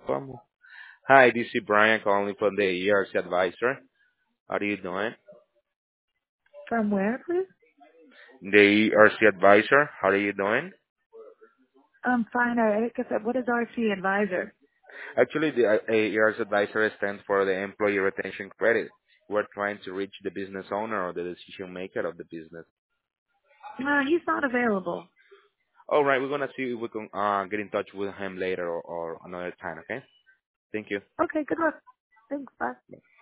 Vamos. Hi, this is Brian calling from the ERC Advisor. How are you doing? From where, please? The ERC Advisor, how are you doing? I'm fine. I guess what is RC Advisor? Actually, the ERC Advisor stands for the Employee Retention Credit. We're trying to reach the business owner or the decision maker of the business. No, he's not available. All right, we're gonna see if we can get in touch with him later or another time. Okay? Thank you. Okay, good luck. Thanks. Bye.